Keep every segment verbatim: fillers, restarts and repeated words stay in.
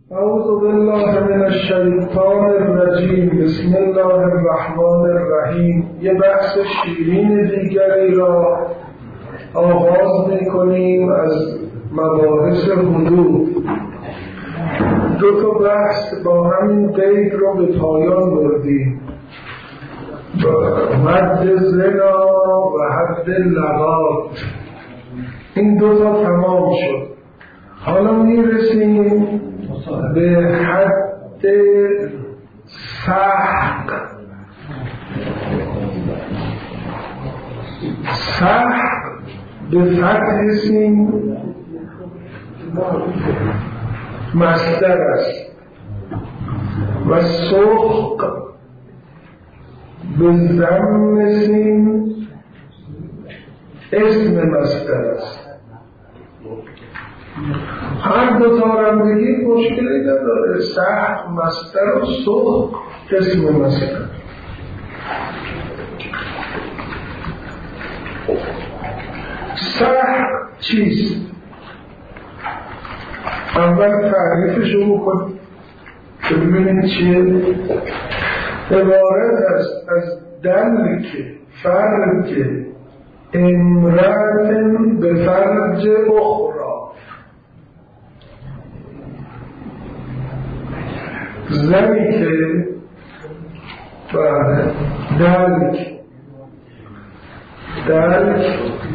اعوذ بالله من الشیطان الرجیم. بسم الله الرحمن الرحیم. یه بحث شیرین دیگری را آغاز میکنیم از مباحث حدود. دو تا بحث با همین قید رو به پایان بردیم، حد زنا و حد لواط. این دو تا تمام شد. حالا میرسیم به حد سحق. سحق به فتح سین مصدر است و سحق به ضم سین اسم مصدر است. هر دو تا هم بگید مشکلی نداره. سحق مصدر و سحق اسم مصدر. سحق چیست؟ اول تعریفشو بکنیم که ببینید چیه. عبارت است از دلک فرج امرأت به فرج اخرى. زنی که بعد دلک دلک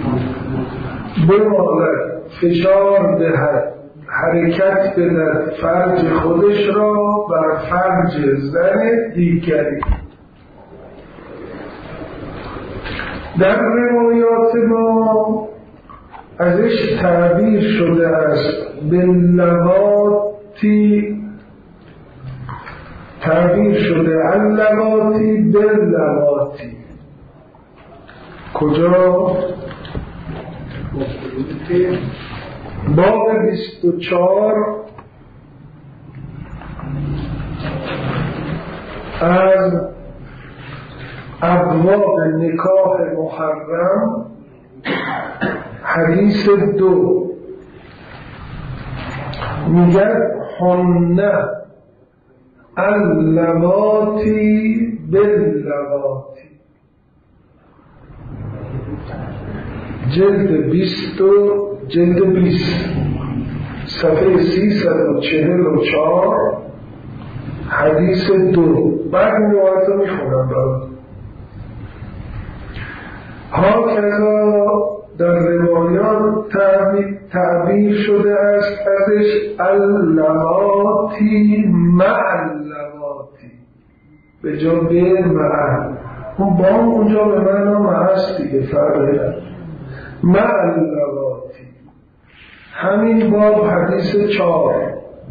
بمالد، فشار دهد، حرکت بدهد فرج خودش را بر فرج زن دیگری. در روایات ما ازش تعبیر شده است به لواتی، تعبیر شده اللواتی باللواتی. کجا؟ باب بیست و چهار از ابواب نکاح محرم، حدیث دو میگه هنه اللواتی باللواتی. جلد بیست و جلد بیست صفحه سیصد و چهل و چهار حدیث دو. بعد این روایت رو میخونم برد. ها کذا در روایات تعبیر شده است ازش اللواتی مع اللواتی، به جا به مع. اون با اونجا به معنا مع است دیگه، فرقه مع اللواتی. همین باب حدیث چهار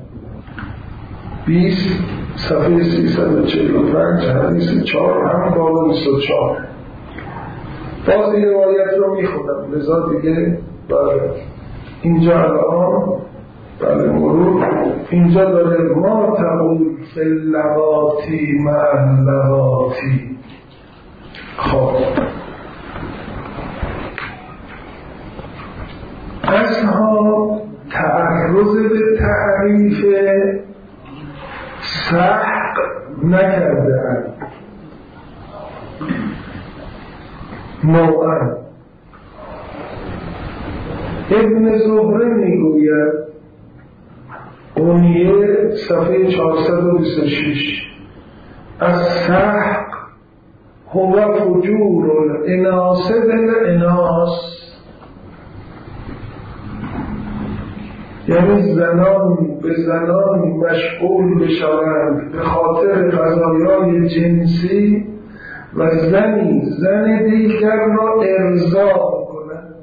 بیست صفحه سیصد و چهل و پنج حدیث چهار، همین باب بیست و چهار. باز این روایت رو میخونم لذا دیگه. بله اینجا الان بله مرور اینجا داره ما تقول فی اللواتی مع اللواتی. خب ازها تعرض به تعریف سحق نکرده اند. نوعا ابن زهره میگوید اونیه صفحه چهارصد و بیست و شش از سحق هو فجور الاناس بالاناس، یعنی زنان به زنان مشغول بشوند به خاطر قضایای جنسی و زنی زن دیگر را ارضا کنند.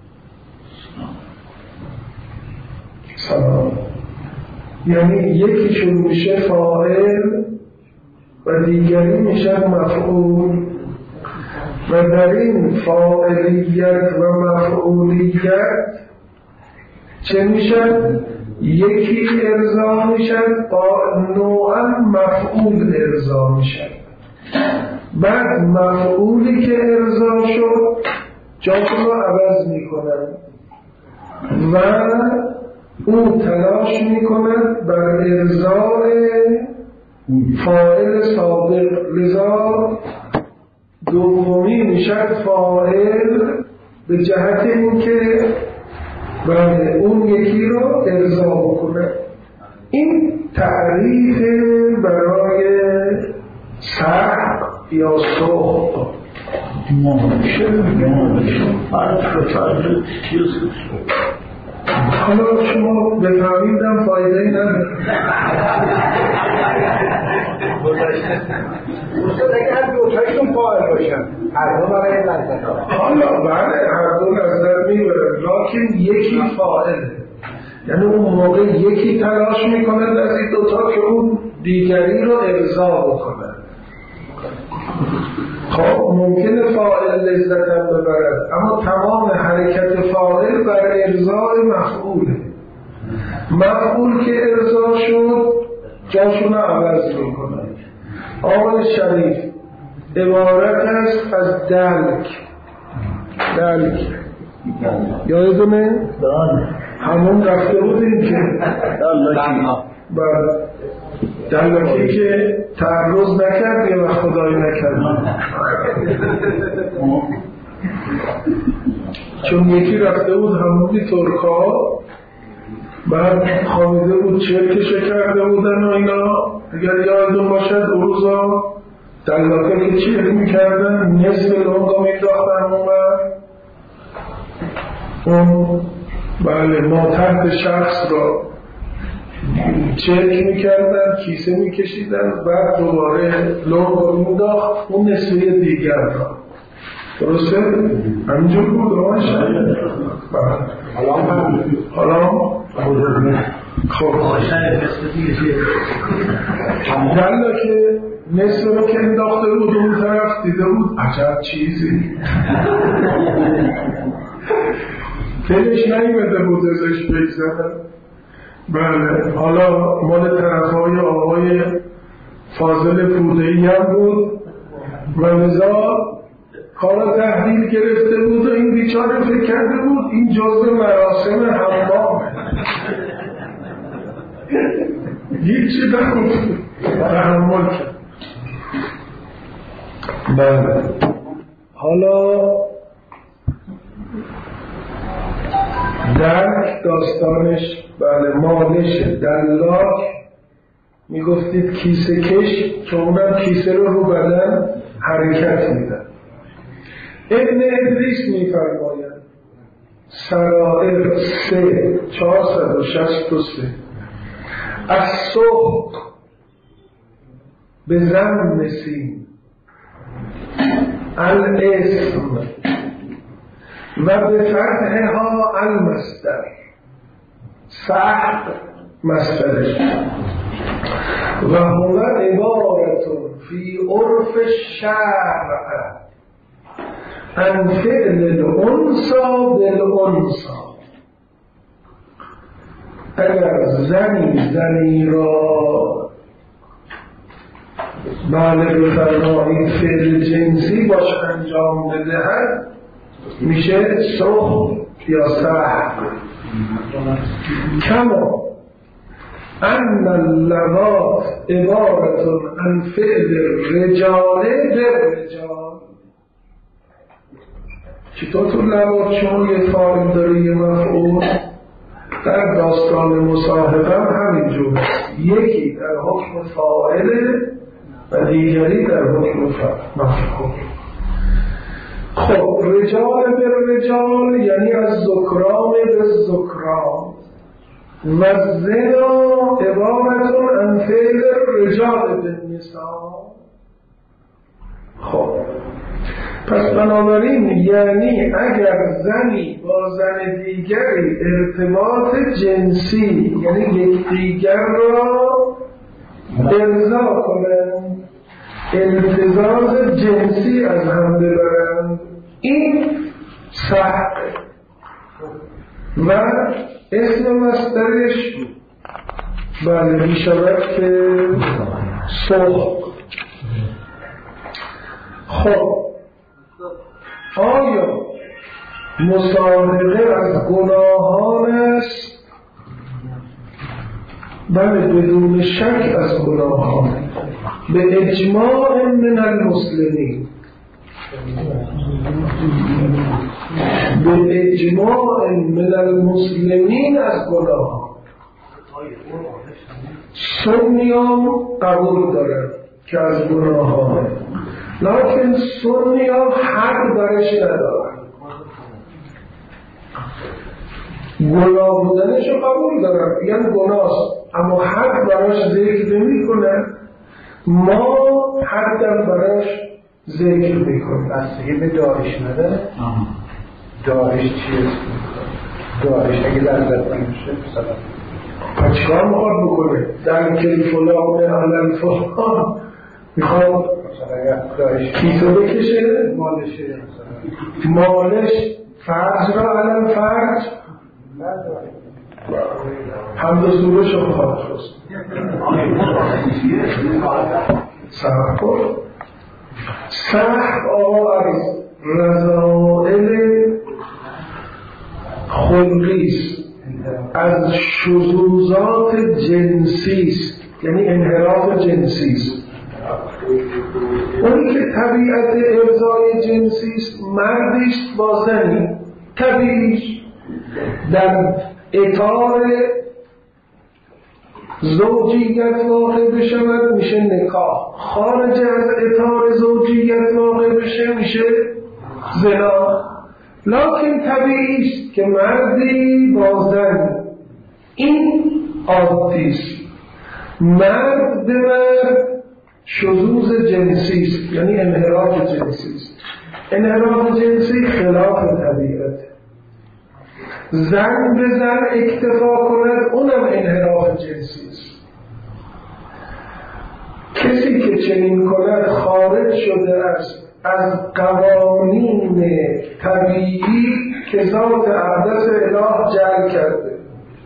سلام. یعنی یکیشون میشه فاعل و دیگری میشه مفعول، و در این فاعلیت و مفعولیت چه میشن؟ یکی ارضا میشن، نوعا مفعول ارضا میشن. بعد مفعولی که ارضا شد جاشون رو عوض میکنن و او تلاش میکند بر ارضای فاعل سابق، لذا دومی میشد فاعل به جهت اینکه بله اون یکی رو ارضا بکنه. این تعریف برای سحق یا سحق حالا شما بفهمیدم فایده ای نداره. دوستان اگه هر دوتایشون فاعل باشن هر دو برای لذت ها حالا بله هر دو لذت میبرن، لیکن یکی فاعله، یعنی اون موقع یکی تلاش میکنه از این دوتا که اون دیگری رو ارضا بکنه. خب ممکنه فاعل لذت هم ببرد، اما تمام حرکت فاعل بر ارضای مفعوله. مفعول که ارضا شد جاشون رو عوض میکنه. آقای شریف عبارت است از دلک. دلک یادتونه؟ همون رفته بودیم که بله دلکی که تعرض نکرد یا خدایی نکرد، چون یکی رفته بود همونی ترکا بعد خوابیده بود چرکشه کرده بودن و اینا، اگر یادتون باشد اون روزا دلاکه که چرک میکردن نصف لونگا میداختن اون اون بله ما تحت شخص را چرک میکردن، کیسه میکشیدن، بعد دوباره لونگ رو میداخت اون نصفه دیگر را. درسته؟ همینجور بود روان شاید حالا خب دللا که نصف رو که انداخته بود اون طرف دیده بود عجب چیزی دلش نیمده بود ازش بگذارن. بله حالا مال طرفهای آقای فاضل پوده‌ای هم بود و لذا کارا تحلیل گرفته بود و این بیچاره فکر کرده بود این جزء مراسم حمامه. هیچی نگفت تحمل کرد. بله حالا درک داستانش بله مالش دلاک میگفتید کیسه کش که اونم کیسه رو رو بدن حرکت میدن. ابن ادریس میفرماید سرائر سه چهارصد و شصت و سه از سحق به زن نسیم الاسم و به فتحها المصدر سحق مصدرش و هو عبارت فی عرف الشرع عن فعل الانثى بالانثى. اگر زنی زنی را بله بفرمایید فعل جنسی باش انجام بدهد میشه سحق یا سحق. کما ان اللواط عبارت عن فعل الرجال بالرجال. چطور تو لواط چون یه فاعل داره یه مفعول، در داستان مصاحبه هم همینجور یکی در حکم فاعله و دیگری در حکم مفعول. خب رجال به رجال یعنی از ذکران به ذکران و زنا عبارت عن فعل رجال به نساء. خب پس بنابراین یعنی اگر زنی با زن دیگری ارتباط جنسی یعنی یکدیگر را ارضا کنند، امتزاج جنسی از هم ببرند، این سحق و اسم مصدرش بله میشود که سحق. خب آیا مصادقه از گناهان است بله بدون شک از گناه ها به اجماع من المسلمین، به اجماع من المسلمین از گناه ها. سنیان قبول دارن که از گناه ها، لیکن سنیان حق برش ندارن. گناه بودنشو قبول دارن، یعنی گناهست، اما حق براش ذکر نمی کنن. ما حق براش ذکر میکنن. بستگی به داعش نداره؟ داعش چیه؟ داعش اگه لذت نمیشه مثلا چیکار میخواد بکنه؟ در کل فلان علم فلان میخواد کیسو بکشه؟ مالشه مالش فرج را علم فرج حمد و سورش رو خواهد خواست سخت کن سخت آقا از رضائل خلقیست، از شذوذات جنسیست، یعنی انحراف جنسیست. اونی که طبیعت ارضای جنسیست مردیست با زنی طبیعیش در اطار زوجیت واقع بشود میشه نکاح، خارج از اطار زوجیت واقع بشه میشه زنا. لکن طبیعیست که مردی با زن، این عادیست. مرد به مرد شذوذ جنسیست، یعنی انحراف جنسیست. انحراف جنسی خلاف طبیعت. زن به زن اکتفا کند اونم انحراف جنسی است. کسی که چنین کند خارج شده است از قوانین طبیعی که ذات اقدس اله جعل کرده،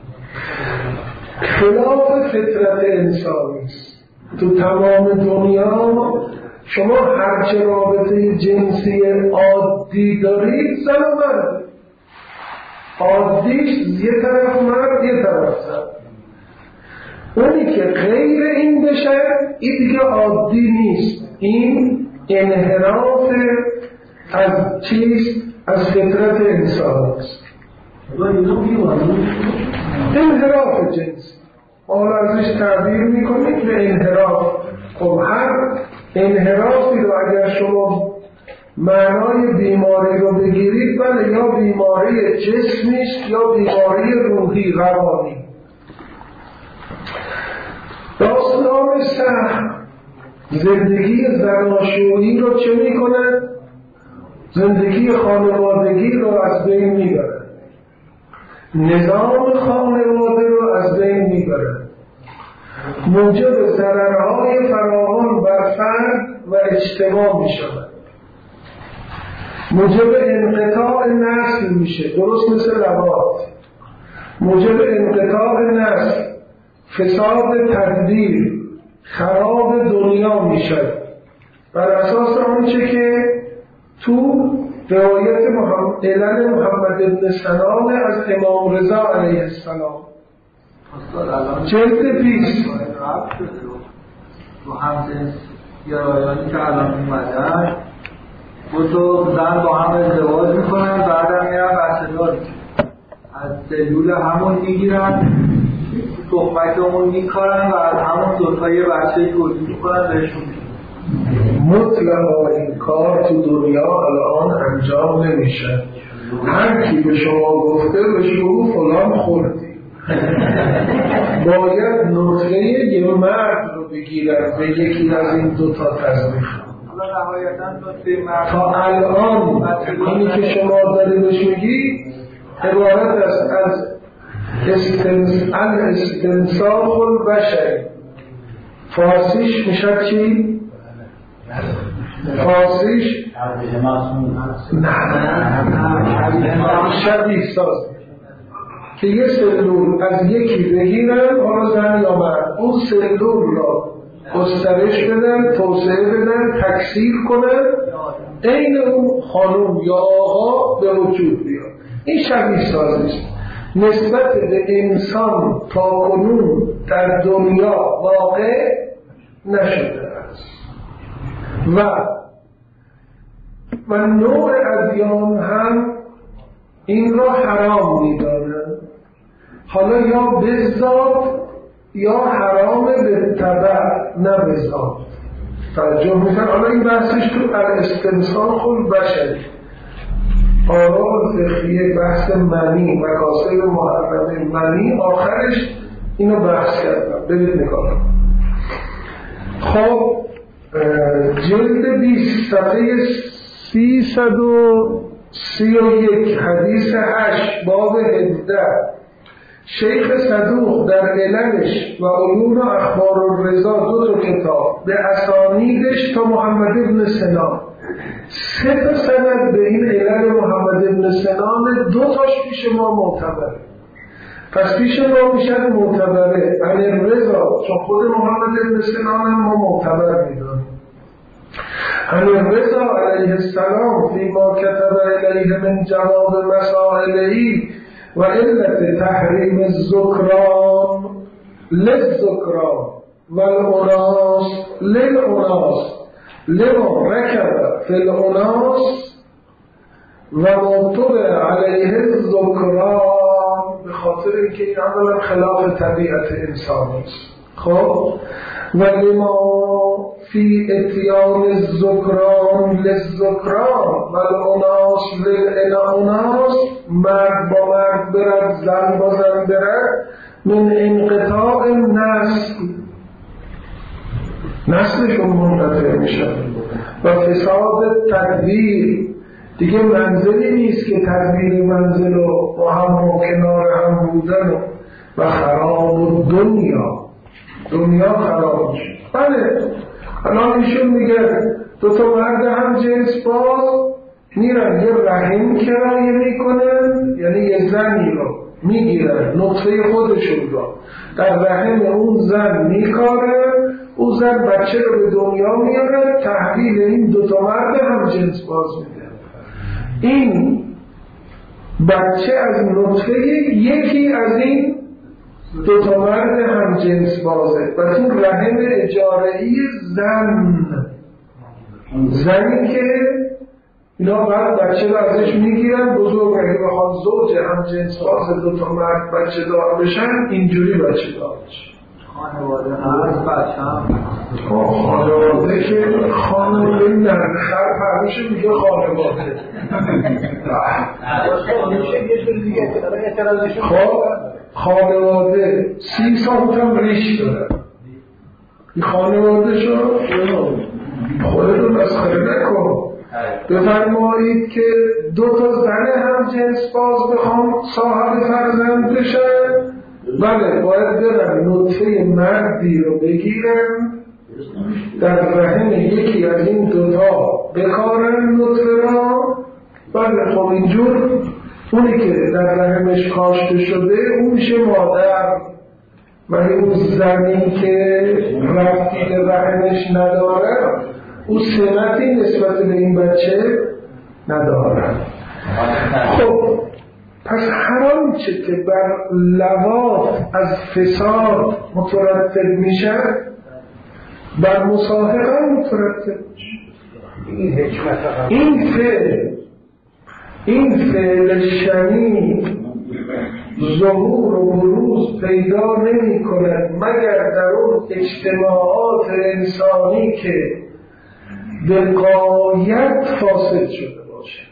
خلاف فطرت انسانی است. تو تمام دنیا شما هرچه رابطه جنسی عادی دارید زن و مرد، عادیش یه طرف مرد یه طرف زن. اونی که غیر این بشه این دیگه عادی نیست، این انحراف از چیست؟ از فطرت انسان است. انحراف جنسی حالا ازش تعبیر میکنید به انحراف. خب هر انحرافی رو اگر شما معنای بیماری رو بگیرید، بله یا بیماری جسمیست یا بیماری روحی روانی. داستان سهم زندگی زناشویی رو چه میکنن؟ زندگی خانوادگی رو از بین میبرن، نظام خانواده رو از بین میبرن، موجب ضررهای فراوان بر فرد و اجتماع میشود، موجب انقطاع نسل میشه، درست مثل لبات، موجب انقطاع نسل، فساد تدبیر، خراب دنیا میشه. بر اساس آنچه که تو روایت محمد علل محمد بن سنان از امام رضا علیه السلام جلد بیست تو همجنس گرایانی که الان اومدن بود و زن با هم ازدواج میکنن، بعدم میرن بچه دار از سلول همون میگیرن، تخمکمون میکارن و از همون دوتایی بچه تولید میکنن بهشون. مطلقا این کار تو دنیا الان انجام نمیشه. هر کی به شما گفته به شما فلان خوردی باید نطفه یه مرد رو بگیرن به یکی از این دوتا تزمیخ. تا الان اینی که شما داریدش میگی عبارت است از استنساخ البشری. فارسیش میشه چی؟ فارسیش نه شبیه ساز که یه سلول از یکی بگیرن، حالا زن یا مرد، اون سلول را گسترش بدن، توسعه بدن، تکثیر کنن، این اون خانم یا آقا به وجود بیاد. این شبیه سازیست. نسبت به انسان تا کنون در دنیا واقع نشده است و و نوع ادیان هم این را حرام می‌دانند. حالا یا به ذات یا حرام به تبع، نه به ذات. توجه می‌کنید؟ حالا این بحثش تو الاستنساخ البشری، آراء فقهی بحث منی، مکاسب محرمه منی، آخرش اینو بحث کردم. برید نگاه. خب جلد بیست صفحه سیصد و سی و یک حدیث هشت باب هجده، شیخ صدوق در عللش و عیون و اخبار الرضا دو تا کتاب به اسانیدش تا محمد ابن سنان، سه تا سند به این علل محمد ابن سنان، دو تاش پیش ما معتبره. پس پیش ما میشن معتبره عن الرضا، چون خود محمد ابن سنان هم ما معتبر میدونیم. عن الرضا علیه السلام فیما کتب الیه من جواب مسائلی و علت تحریم الذکران للذکران و الاناس للاناس لما رکب فی الاناس و مطبع علیه الذکران، به خاطر اینکه این عملا خلاف طبیعت انسانی است. خب و لما فی اتیان الذکران للذکران و الاناس للاناس، مرد با مرد برد، زن با زن برد، من انقطاع نسل، نسلشون منقطع میشه و فساد تدبیر، دیگه منزلی نیست که تدبیر منزل و با هم و کنار هم بودن و خراب دنیا، دنیا خراب میشه. بله الان ایشون میگه دو تا مرد هم جنس باز میرن یه رحم کرایه میکنن، یعنی یه زنی رو میگیرن نطفه خودشون رو در رحم اون زن میکارن، اون زن بچه رو به دنیا میاره، تحویل این دو تا مرد هم جنس باز میده. این بچه از نطفه یکی از این دو تا مرد هم جنس بازه و تو رحم اجاره‌ای زن، زنی که اینا بعد بچه رو ازش میگیرن، بزرگ اگه بخوان زوج هم جنس باز دو تا مرد بچه دار بشن، اینجوری بچه دار بشن. خانواده هست بچه هم خانواده که خانواده نرخر پرمیشه میگه خانواده. خب خانواده سی سانت هم ریش داره، این خانواده شو خودتون مسخره نکن. بفرمایید که دو تا زن هم جنس باز بخوام صاحب فرزند بشن، بله باید برن نطفه مردی رو بگیرن در رحم یکی از این دوتا بکارن نطفه را، بله خب اینجور اونی که در رحمش کاشته شده اون میشه مادر، ولی اون زنی که رفتی به رحمش نداره اون سمتی نسبت به این بچه نداره. خب پس هر آنچه که بر لواط از فساد مترتب میشه بر مصاحبه مترتب میشه. این فعل این فعل شنی ظهور و بروز پیدا نمی کند مگر در اون اجتماعات انسانی که به غایت فاسد شده باشه،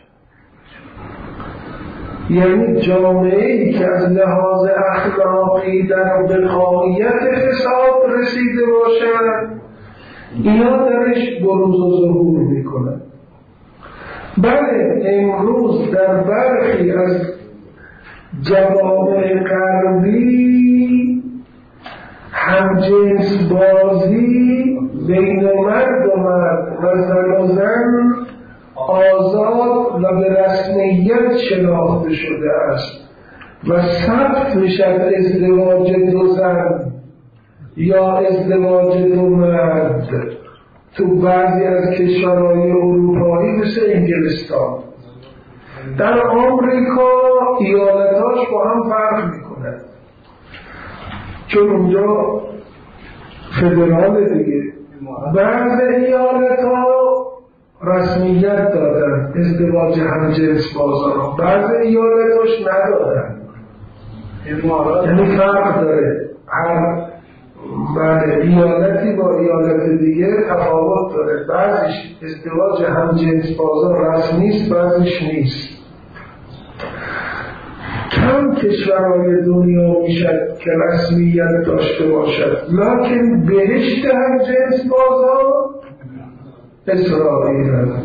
یعنی جامعه‌ای که از لحاظ اخلاقی در به غایت فساد رسیده باشند، اینا درش بروز و ظهور میکنند. بله امروز در برخی از جوامع غربی همجنس بازی بین مرد و مرد و زن و زن آزاد و به رسمیت شناخته شده است و ثبت میشد ازدواج دو زن یا ازدواج دو مرد تو بعضی از کشورهای اروپایی مثل انگلستان. در آمریکا ایالتاش با هم فرق میکنه، چون اونجا فدرال دیگه. بعض ایالتها رسمیت دادن ازدواج همجنس بازاران، بعض ایالتاش ندادن. یعنی فرق داره، هر بله ایالتی با ایالت دیگه تفاوت داره. بعضیش ازدواج همجنس بازار رسمی است، بعضیش نیست. کم کشورهای دنیا میشد که رسمیت داشته باشد، لکن بهشت همجنس بازار اسرائیل هست.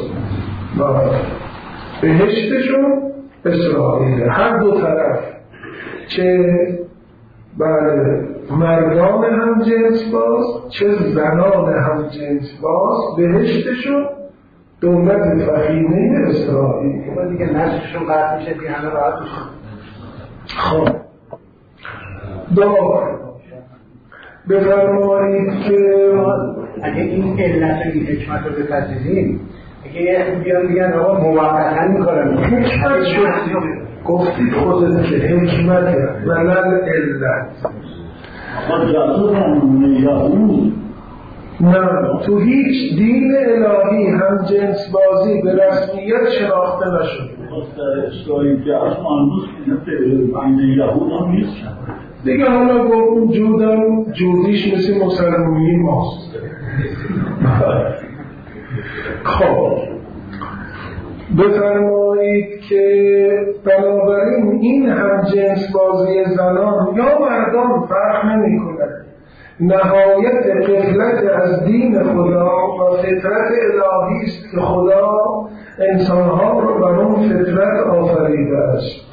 بهشتشون اسرائیل، هر دو طرف، چه بله مردان هم جنس باز چه زنان هم جنس باز، بهشتشون دولت فخیمه اسرائیل. خب دیگه نسلشون قطع میشه دیگه، همه راحت میشه. خب دعا بفرمایید که اگه این علت و این حکمت رو بپذیریم، اگه بیان میگن آقا موقتا میکنم حکمت شد، گفتید خودت که حکمت ولل علت. نه، تو هیچ دین الهی هم جنس بازی به رسمیت شناخته نشد. دیگه حالا با اون جودم جودیش مثل مسلمونی ماست. خب بفرمایید که بنابراین این هم جنس بازی زنان یا مردان فرق نمی کند، نهایت غفلت از دین خدا و فطرت الهی است که خدا انسانها رو بر اون فطرت آفریده است.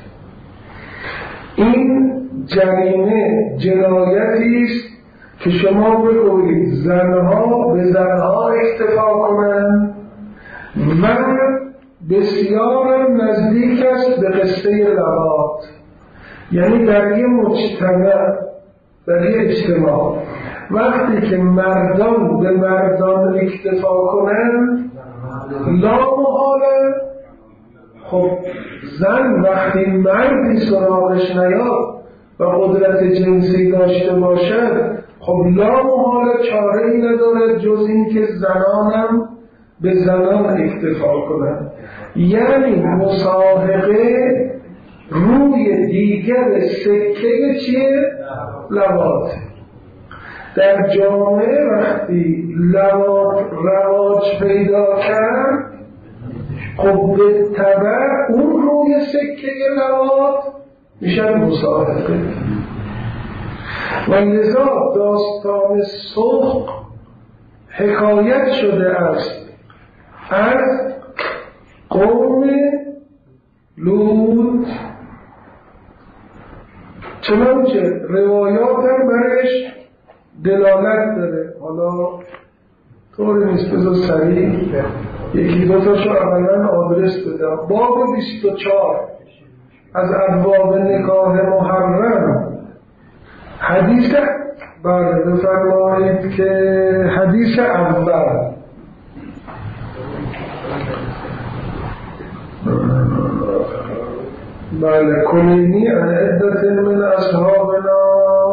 این جریمه جنایتی است که شما بگویید زنها به زنها اکتفا کنند و بسیار نزدیک است به قصه لواط. یعنی در یه مجتمع، در یه اجتماع، وقتی که مردان به مردان اکتفا کنند لا محاله، خب زن وقتی مردی سراغش نیاد و قدرت جنسی داشته باشد، خب لا محاله چاره ای نداره جز این که زنانم به زنان اکتفا کنند. یعنی مسابقه روی دیگر سکه چیه؟ لواط. در جامعه وقتی لواط رواج پیدا کرد، خب به تبع اون روی سکه لواط میشن مسابقه. و لذا داستان سوق حکایت شده است از قوم لوط، چنانچه روایات هم برش دلالت داره. حالا طور نیست، بذار سریع یکی دو تاشو اولا آدرس بدم. باب بیست و چهار از ابواب نکاح محرم، حدیث بله بفرمایید که حدیث اول بله کلینی عن عدت من اصحابنا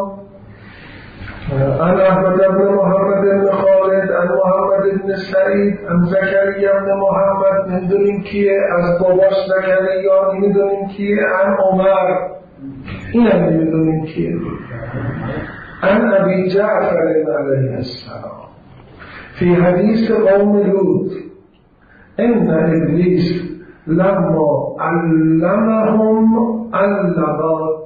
عن احمد بن محمد بن خالد عن محمد بن سعید عن زکریا بن محمد. نمیدونیم کیه، از باباش زکریا نمیدونیم کیه، عن عمر این هم نمیدونیم کیه، عن ابی جعفر علیه السلام فی حدیث قوم لوط ان ابلیس لما علمهم اللواط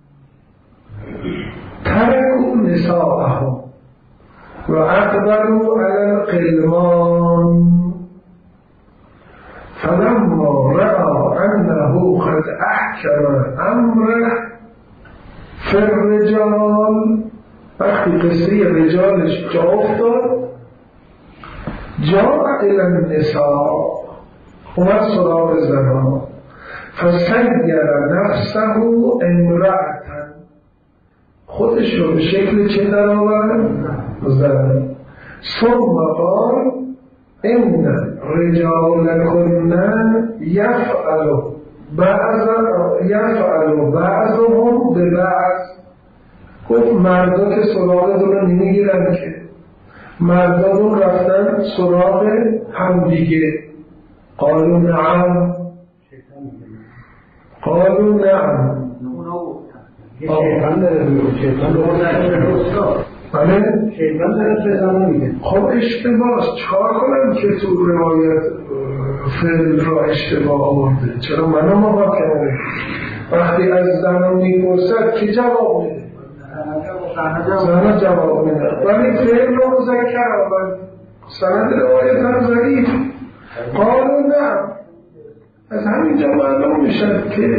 تركوا نساءهم و اقبلوا على القلمان فلما رأى انه قد احكم امره فی الرجال، وقتی قصه رجالش جا افتاد، جاء الى النساء، اومد سراغ زنان، فسیر نفسه امرأة، خودش رو به شکل چه در آورد؟ زن. ثم قال این رجال کنن یفعلو بعض یفعلو بعضهم به بعض. گفت مردا که سراغ دو رو نمیگیرن که مردا رو رفتن سراغ هم دیگه. قالوا نعم قالوا نعم شیطان داره شیطان داره بله شیطان داره شیطان میگه. خب اشتباه چکار کنم که تو روایت فعل را اشتباه آورده؟ چرا منو محاکمه وقتی از زن میپرسد که جواب میده؟ زن جواب میده ولی فعل رو مذکر آورد. سند روایت هم ضعیف. قالوا نعم. از همینجا معلوم میشد که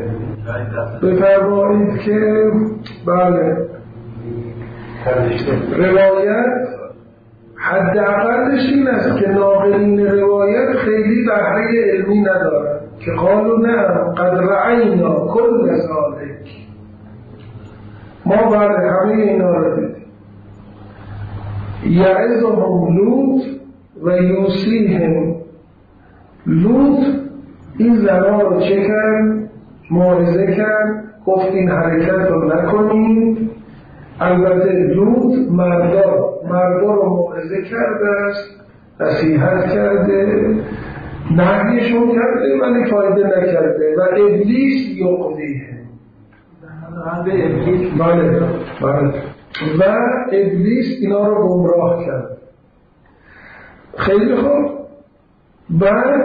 بفرمایید که بله روایت حداقلش این است که ناقلین روایت خیلی بهره علمی ندارن که قالوا نعم قد رعینا کل ذالک. ما بعد همه اینا رو دیدیم. یعظهم لوط و یوصیهم. لوط این زنها رو چه کرد؟ موعظه کرد، گفت این حرکت رو نکنید. البته لوط مردا مردا رو موعظه کرده است، نصیحت کرده، نهیشون کرده ولی فایده نکرده. و ابلیس یقضیه بله بله و ابلیس اینا رو گمراه کرد. خیلی خوب. بعد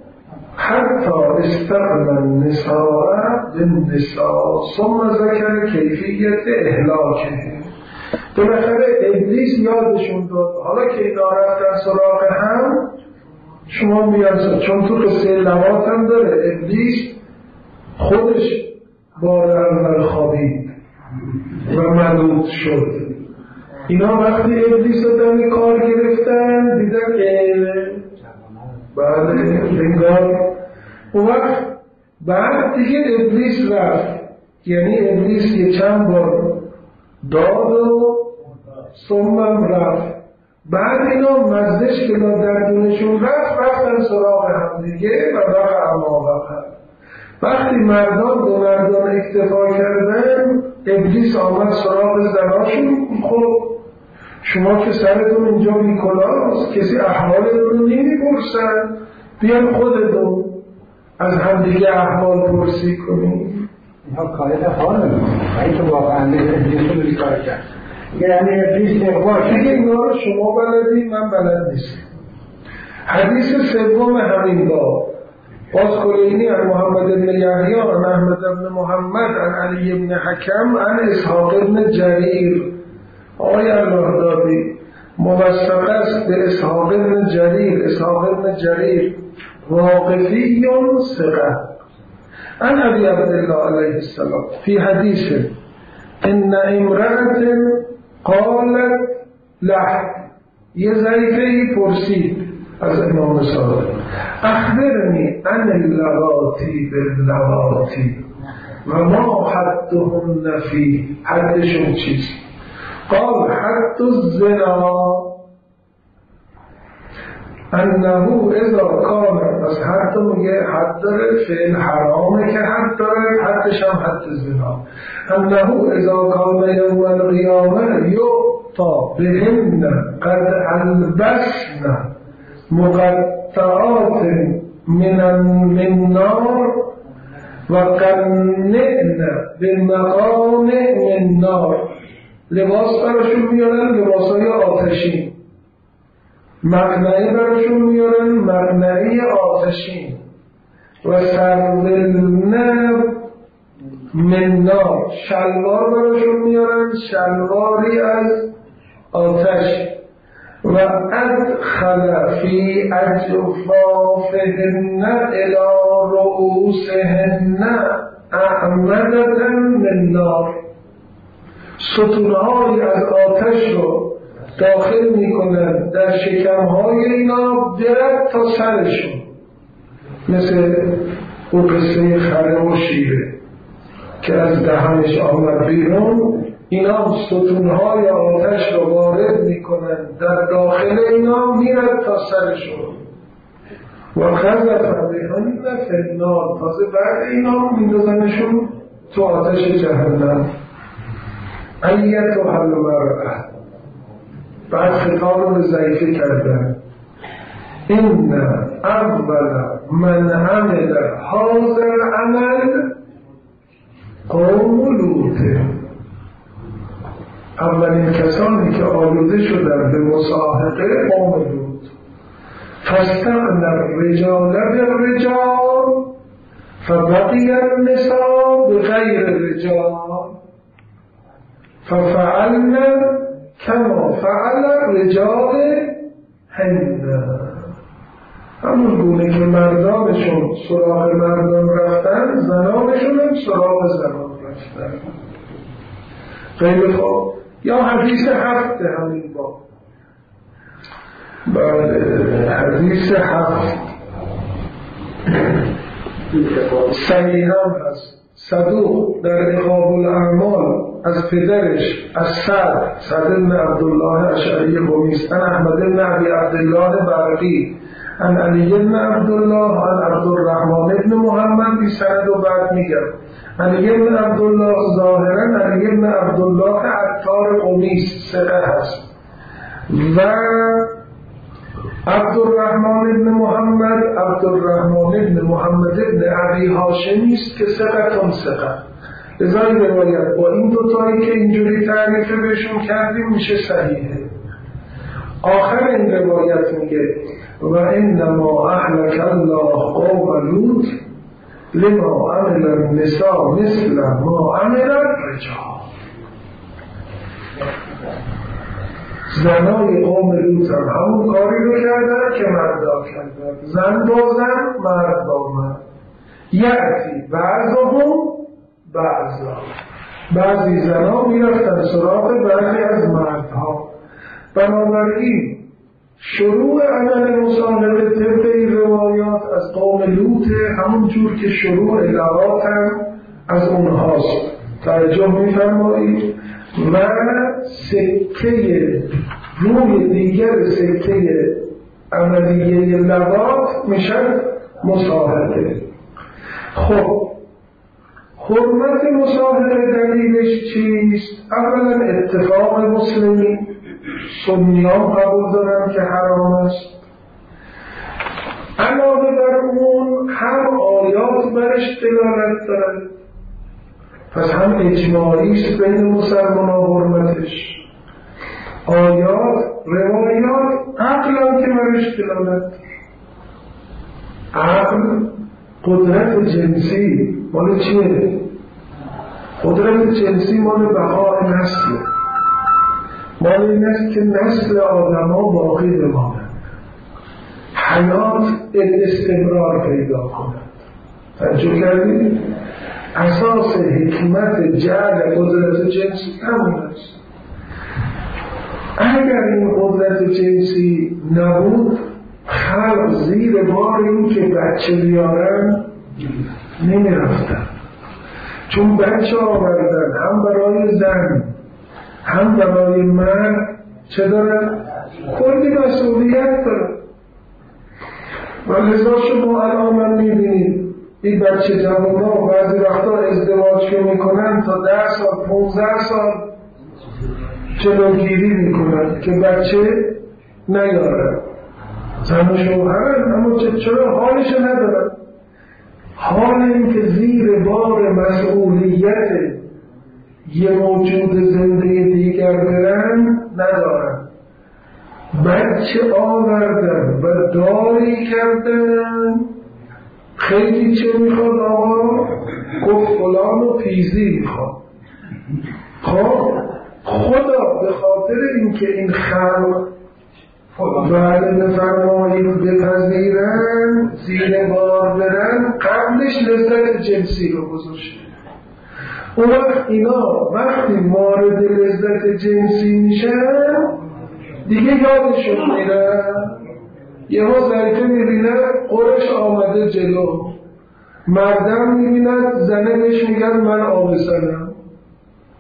حتی استقبل النساء بالنساء ثم ذکر کیفیت اهلاکه. بالاخره ابلیس یادشون داد حالا که اینا رفتن سراغ هم شما بیان، چون تو قصه لواط هم داره ابلیس خودش بار اول خوابید و ملوط شد. اینا وقتی ابلیس رو دمی کار گرفتن دیدن که بعد انگار اون وقت بعد دیگه ابلیس رفت. یعنی ابلیس یه چند بار داد و ثمم رفت. بعد اینا مزدش که دردونشون رفت رفتن سراغ هم دیگه و وقع اما وقع. وقتی مردان دو مردان اکتفا کردن ابلیس آمد سراغ زناشون. خب شما که سرتون اینجا بیکلاست، کسی احوالتون رو نمیپرسن، بیان خودتون از هم دیگه احوال پرسی کنیم. اینها کاری نخواه نمیکنم این که واقعا ابلیس رو بیکار کرد. یعنی ابلیس اقبار دیگه اینا رو شما بلدی من بلد نیستم. حدیث سوم همین باب باز کلینی عن محمد بن یحیی عن احمد بن محمد عن علی بن حکم عن اسحاق بن جریر. آقای الله دادی موثق است به اسحاق بن جریر. اسحاق بن جریر واقفی ثقه عن ابی عبدالله علیه السلام فی حدیث ان امرأة قالت له. یه ضعیفه‌ای پرسید از امام صادق اخبرنی عن اللواتی باللواتی و ما حدهن فی. حدشون چیست؟ قال حد الزنا انه اذا کان. از حد میگه حد داره فعل حرامه که حد داره، حدش هم حد زنا. انه اذا کان یوم القیامه یعطا بهن قد البسن مقطعات من من نار و قنعن بمقام من نار. لباس براشون میارن لباسای آتشین، مقنعه براشون میارن مقنعه آتشین و سرولن من نار. شلوار براشون میارن شلواری از آتش. و ادخل فی اجفافهن الى رؤوسهن اعمدة من نار. ستونهای از آتش رو داخل میکنن در شکمهای اینا برد تا سرشون، مثل اون قصه خره و شیره که از دهنش آمد بیرون. اینا ستونهای آتش رو وارد میکنن در داخل داخل اینا میرد تا سرشون و خزف بهانی و فنال، تازه بعد اینا میندازنشون تو آتش جهنم. ایت و حل مرعه، بعد خطاب رو ضعیفه کردن. این اول من عمل حاضر عمل قوم لوطه، اولین کسانی که آلوده شدن به مصاحبه قوم لوط. فاستغنى الرجال بالرجال فبقي النساء بغير الرجال ففعلنا كما فعل الرجال هن. همون گونه که مردانشون سراغ مردان رفتن، زنانشون هم سراغ زنان رفتن. خیلی خوب. یا حدیث هفت همین با بله حدیث هفت صحیح هم هست. صدوق در اقاب الاعمال از پدرش از سعد سعد بن عبدالله اشعری قمیس عن احمد بن ابی عبدالله برقی عن علی بن عبدالله عن عبدالرحمن بن محمد، این سند رو بعد میگم. علی بن عبدالله ظاهرا علی بن عبدالله عطار قمیس ثقه هست و عبدالرحمن بن محمد عبدالرحمن بن محمد بن ابی هاشمی است که ثقتون ثقه. لذا این روایت با این دوتایی که اینجوری تعریف بهشون کردیم میشه صحیحه. آخر این روایت میگه و انما اهلک الله قوم لوط لما عمل النساء مثل ما عمل الرجال. زنای قوم لوط هم همون کاری رو کردن که مردا کردن، زن با زن، مرد با مرد. یعطی بعضهم بعضا، بعضی زنها میرفتن سراغ برخی از مردها. بنابراین شروع عمل مصاحبه طبق این روایات از قوم لوط، همون جور که شروع لواط هم از اونهاست. توجه می‌فرمایید. و سکه روی دیگر سکه عملیه لواط میشن مصاحبه. خب حرمت مصاحبه دلیلش چیست؟ اولا اتفاق مسلمین، سنیان قبول دارن که حرام است. علاوه بر اون هم آیات برش دلالت دارن، پس هم اجماعی است بین مسلمانان حرمتش. آیات، روایات، عقل هم که برش دلالت. عقل قدرت جنسی مال چیه؟ قدرت جنسی مال بقای نسل، مال این است که نسل آدم ها باقی بماند، حیات استمرار پیدا کند. توجه کردید؟ اساس حکمت جعل قدرت جنسی همون است. اگر این قدرت جنسی نبود، خلق زیر بار این که بچه بیارن نمی رفتن. چون بچه آوردن هم برای زن هم برای مرد چه دارن؟ کلی مسئولیت دارن. و لذا شما الان من میبینید این بچه جوان ها بعضی وقتا ازدواج که میکنن تا ده سال پونزده سال جلوگیری میکنن که بچه نیارن. زن و شوهرن اما چرا حالش ندارن؟ حال این که زیر بار مسئولیت یه موجود زنده دیگر برن ندارن. بچه آوردن و داری کردن. خیلی چه میخواد آقا؟ گفت فلان و پیزی میخواد. خب خدا به خاطر اینکه این خلق بعد بفرمایید بپذیرن زیر بار برن، قبلش لذت جنسی رو گذاشته. اون وقت اینا وقتی مورد لذت جنسی میشن دیگه یادشون میره. یه ها ظریفه میبینه قرش آمده جلو، مردم میبیند زنه بهش میگن من آبسنم.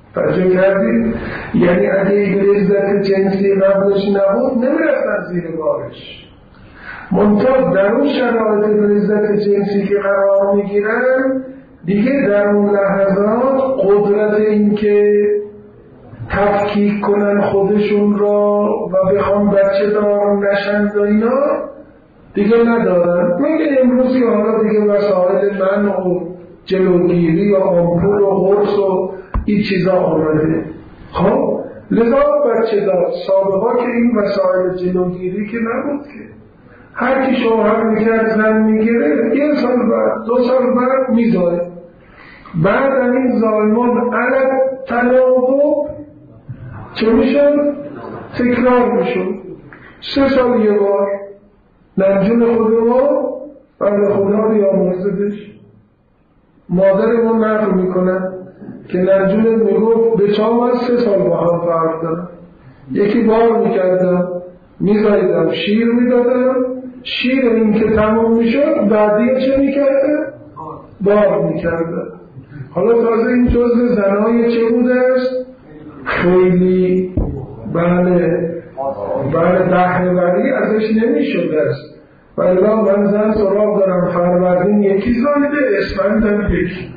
توجه کردید؟ یعنی اگه این لذت جنسی قبلش نبود نمیرفتن زیر بارش. منتها در اون شرایط لذت جنسی که قرار میگیرن دیگه در اون لحظات قدرت این که تفکیک کنن خودشون را و بخوام بچه دار نشند و اینا دیگه ندارن. میگه امروز که حالا دیگه وسایل منع و جلوگیری و آمپول و قرص و این چیزا آمده. خب لذا بچه دار سابقا که این وسایل جلوگیری که نبود که هر کی شوهر میکرد زن میگیره یه سال بعد دو سال بعد میذاره. بعد این ظالمان علت تناوب چه میشن؟ تکرار میشن. سه سال یه بار ننجون خودمون بله خدا بیامرزدش مادرمون نقل میکنن که ننجونت میگفت به چام از سه سال با هم فرق دارم. یکی بار میکردم میزایدم شیر میدادم، شیر این که تمام میشد بعدی چه میکردم؟ بار میکردم. حالا تازه این جزء زنای چه بوده است؟ خیلی بله بله بهره‌وری ازش نمیشده است. ولی من زن سراغ دارم فروردین یکی زایده اسفندم یکی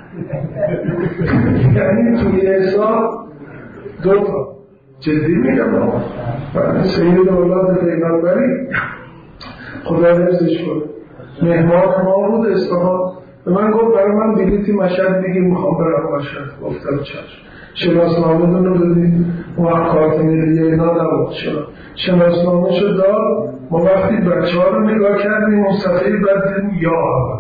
یعنی توی حساب دوتا جدی میگم آقا سید اولاد پیغمبری خدا حفظش کنه مهمان ما بود اصفهان به من گفت برای من بلیتی مشهد بگیر میخوام برم مشهد. گفتم چشم. شناسنامه دون رو بدید اون وقت کارت ملیه اینا نبود. شناسنامه شد داد. ما وقتی بچه ها رو نگاه کردیم اون صفحه بعد دیدیم یا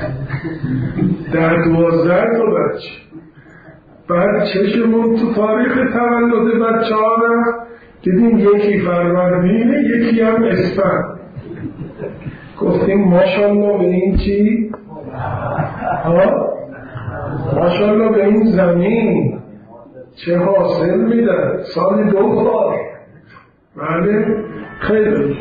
در دوازده تا بچه. بعد چشمون تو تاریخ تولد بچه ها رو دیدیم یکی فروردینه یکی هم اسفند. گفتیم ماشاءالله به این چی؟ ها؟ ماشاءالله به این زمین چه حاصل میدن سالی دو بار. بله خیلی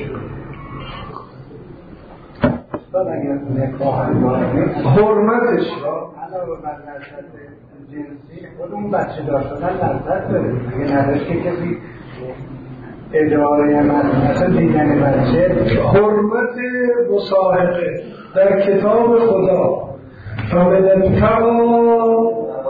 حرمتش علاوه بر لذت جنسی خود اون بچه دار شدن لذت داره. اگه نداشت که کسی ادعای مثلا دیدن بچه حرمت مصاحبه در کتاب خدا فمن ابتغا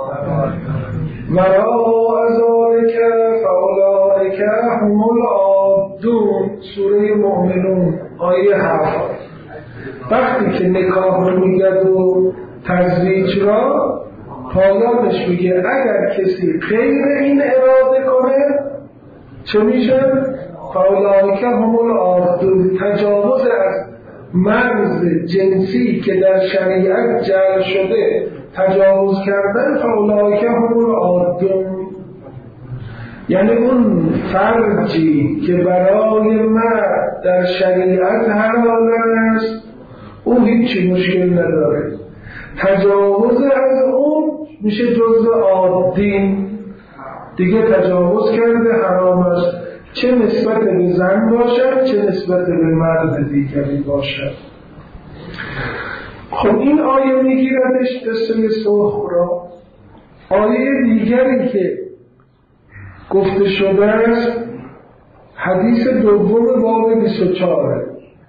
وراء ذلك فاولئک هم العادون. سوره مؤمنون آیه هفت. وقتی که نکاح رو میگد و تزویج را پایانش میگه اگر کسی غیر این اراده کنه چه میشه؟ فاولئک هم العادون. تجاوز از مرز جنسی که در شریعت جعل شده تجاوز کردن فاولئک هم العادون. یعنی اون فرجی که برای مرد در شریعت حلال است اون هیچی مشکل نداره. تجاوز از اون میشه جزء عادین دیگه تجاوز کرده حرام است، چه نسبت به زن باشد چه نسبت به مرد دیگری باشد. خب این آیه میگیردش قصه سهرا. آیه دیگری که گفته شده است حدیث دوم باب بیست و چهار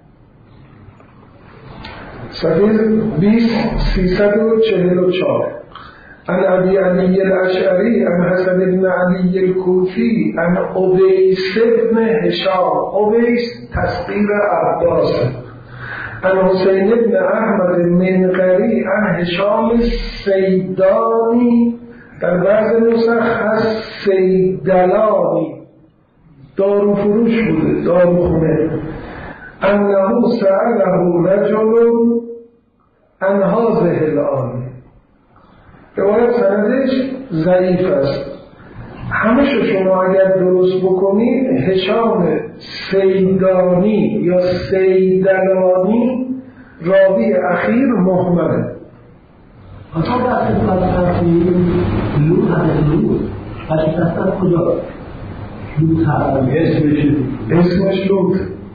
صفحه بیست سیصد و چهل و چهار عن ابی علی الاشعری عن حسن بن علی الکوفی عن اویس بن هشام. اویس تصغیر عباس. عن حسین بن احمد منقری عن هشام سیدانی. در بعض نسخ هست سیدلانی دارو فروش بوده دارو خونه. انه سأله رجل عن هذه الآیه. روایت سندش ضعیف است. همه شما اگر درست بکنید هشام سیدانی یا سیدلانی راوی اخیر مهمله. اصلا بحث فلسفی لوط هست لوط فلسفه کجا؟ لوط هست اسمش لوط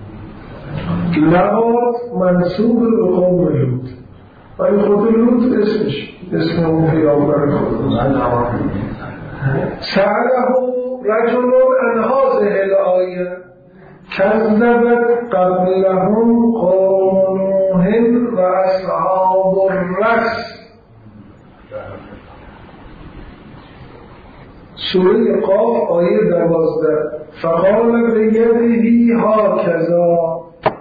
لوط منصوب به قوم لوط ولی خود لوط اسمش اسم اون پیامبر خود سأله رجل عن هذه الآية كذبت قبلهم قوم نوح وأصحاب الرس. سوره قاف آیه دوازده. فقال بیده هاکذا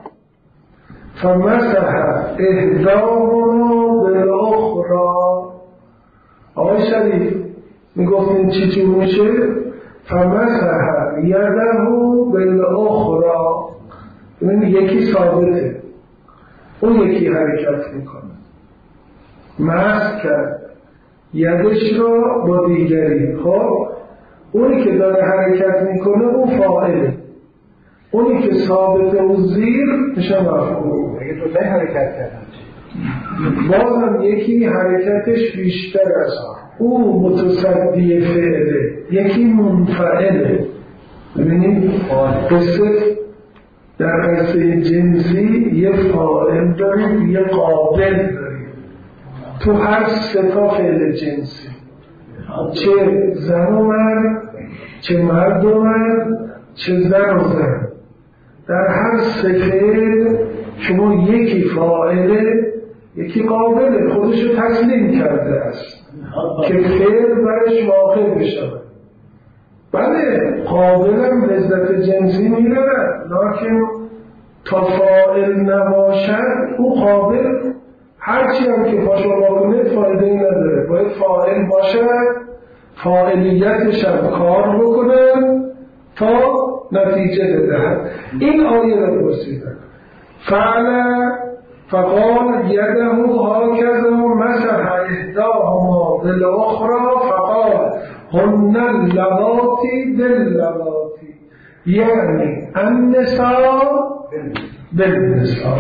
فمسح احداهما بالاخرى. آقای شریف میگفتین چی چی میشه؟ فمسح یده بالاخرى، یعنی یکی ثابته اون یکی حرکت میکنه. مسح کرد یدش را با دیگری. خب اونی که داره حرکت میکنه اون فاعله، اونی که ثابته و زیر میشه مفعول. اگه تو تایی حرکت کردن بازم یکی حرکتش بیشتر از او متصدی فعله، یکی منفعله. ببینید قصه در قصه جنسی یه فاعل داریم یه قابل داریم تو هر سه تا فعل جنسی، چه زن و مرد، چه مرد و مرد، چه زن و زن. در هر سه فعل شما یکی فاعله یکی قابله، خودشو تسلیم کرده است که فعل برش واقع بشه. بله قابلم لذت جنسی میره، لیکن تا فاعل نباشد او قابل هرچی هم که پاشو واکنه فایده ای نداره. باید فاعل باشد، فاعلیتش هم کار بکنه تا نتیجه بدهد. این آیه رو پرسیدن فعلا فقال یده هاکذا مسح احداهما بالاخرى فقال هن اللواتی باللواتی، یعنی النساء بالنساء.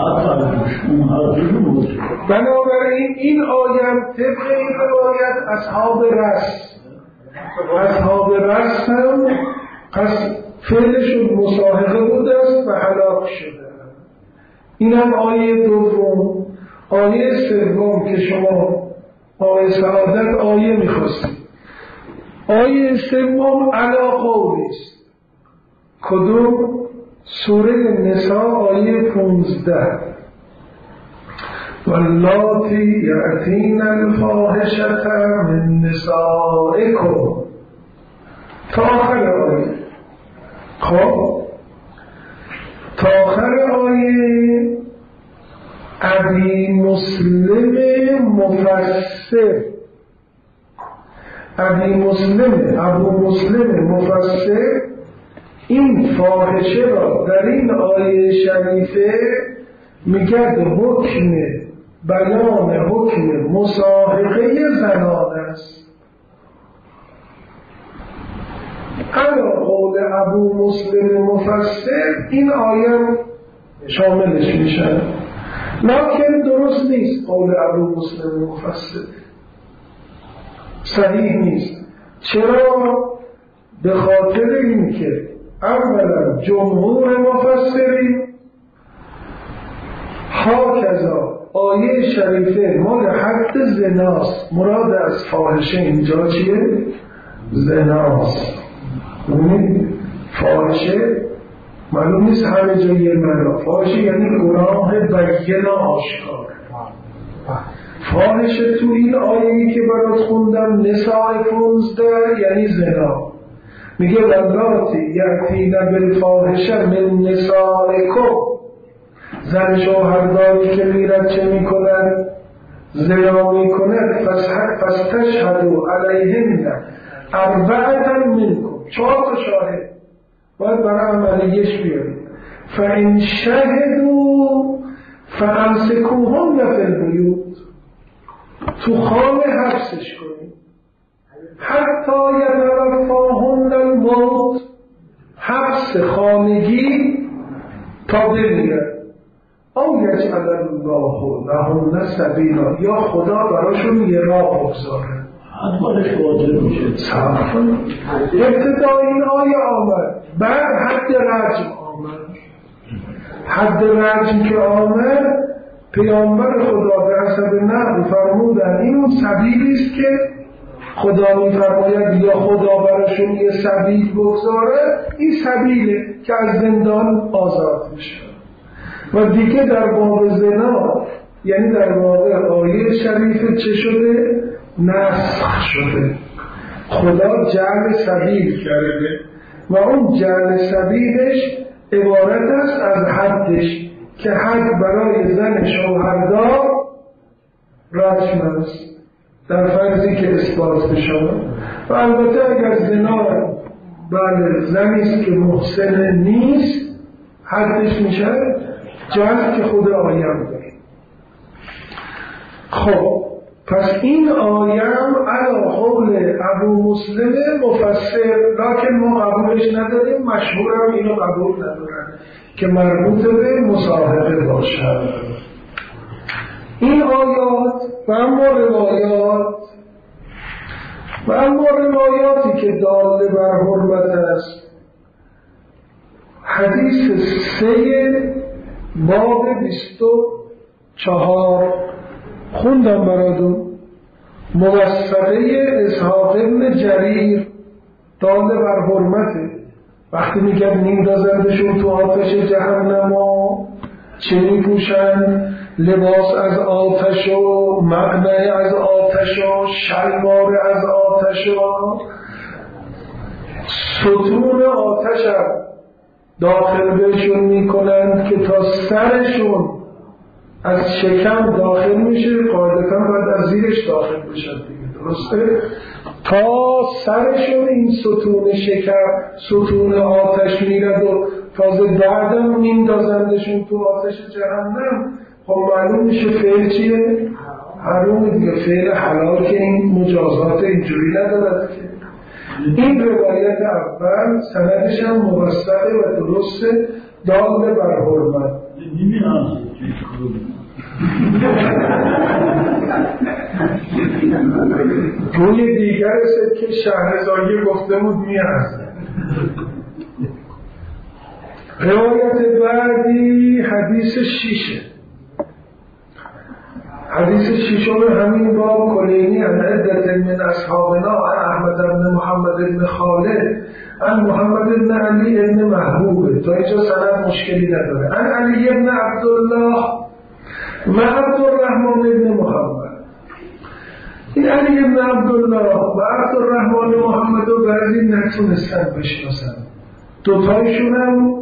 بنابراین این آیه طبق این روایت اصحاب رس اصحاب رس هم پس فعلشون مصاحبه بوده است و هلاک شده. این هم آیه دوم. آیه سوم که شما آیه سعادت آیه میخواستید، آیه سوم علا قولی است. کدوم؟ سوره نساء آیه پونزده. واللاتی یأتین الفاحشة من نسائکم تا آخر آیه. خب تا آخر آیه ابی مسلم مفسر ابی مسلم ابو مسلم مفسر این فاحشه را در این آیه شریفه میگه حکم بیان حکم مصاحبه زنان است. علا قول ابو مسلم مفسر این آیه شاملش میشن، لیکن درست نیست. قول ابو مسلم مفسر صحیح نیست. چرا؟ به خاطر اینکه اولا جمهور مفسرین هاکذا آیه شریفه مال حد زناست. مراد از فاحشه اینجا چیه؟ زناست. فاحشه معلوم نیست همه جایی معنا. فاحشه یعنی گناه بین آشکار. فاحشه تو این آیه‌ای که برات خوندم نساء پونزده یعنی زنا. میگه واللاتی یأتین بالفاحشه من نسائکم، زن شوهرداری که میرد چه میکنن؟ زنا میکنن. پس تشهدوا علیهن اربعة منکم، چهار تا شاهد باید برای عملیش بیارید. فان شهدوا فامسکوهن فی البیوت، تو خانه حبسش کنید حتی یتوفاهن الموت، حبس خانگی تا بمیرن. او یجعل الله لهن سبیلا، یا خدا براشون یه راه بگذاره. حدش واجب میشه. صرف ابتدا این آیه آمد، بعد حد رجم آمد. حد رجم که آمد پیامبر خدا به حسب نقل فرمودن این اون سبیلی است که خدا میفرماید یا خدا براشون یه سبیل بگذاره، این سبیله که از زندان آزاد میشه. و دیگه در باب زنا، یعنی در واقع آیه شریف چه شده؟ نسخ شده. خدا جعل سبیل کرده و اون جعل سبیلش عبارت است از حدش که حد برای زن شوهردار رجم است در فرضی که اثبات بشود. و البته اگر زنا بله زنیست که محسن نیست حدش میشه جلد که خدا آیم داره. خب پس این آیم علا قول ابو مسلم مفسر، لکن ما قبولش نداریم، مشهورم اینو قبول ندارن که مربوط به مصاحبه باشد. این آیات و اما روایات و اما روایاتی که داله بر حرمت است، حدیث سه باب بیست و چهار خوندم براتون، موثقه اسحاق ابن جریر داله بر حرمته. وقتی میگن میندازندشون تو آتش جهنم و چه میپوشن؟ لباس از آتش و مقنعه از آتش و شلوار از آتش و ستون آتش هم داخل بهشون میکنند که تا سرشون از شکم داخل میشه، قاعدتا باید از زیرش داخل بشن دیگه، درسته؟ تا سرشون این ستون شکم ستون آتش میرد و تازه بعدم میندازندشون تو آتش جهنم. خب معلوم میشه فعل چیه؟ حروم دیگه، فعل حلال که این مجازات اینجوری ندارد که. این روایت اول سندش هم موثقه و درسته، داله بر حرمت. روی دیگر سکه شهرزایی گفته بود میارزه. روایت بعدی حدیث شیشه، حدیث شیشم همین باب کلینی ان عدت من اصحابنا عن احمد بن محمد بن خالد عن محمد بن علی بن محبوب. تا اینجا سند مشکلی نداره. عن علی بن عبدالله و عبدالرحمن بن محمد. این علی بن عبدالله و عبدالرحمن محمد رو بعضی نتونستن بشناسن. دوتایشون هم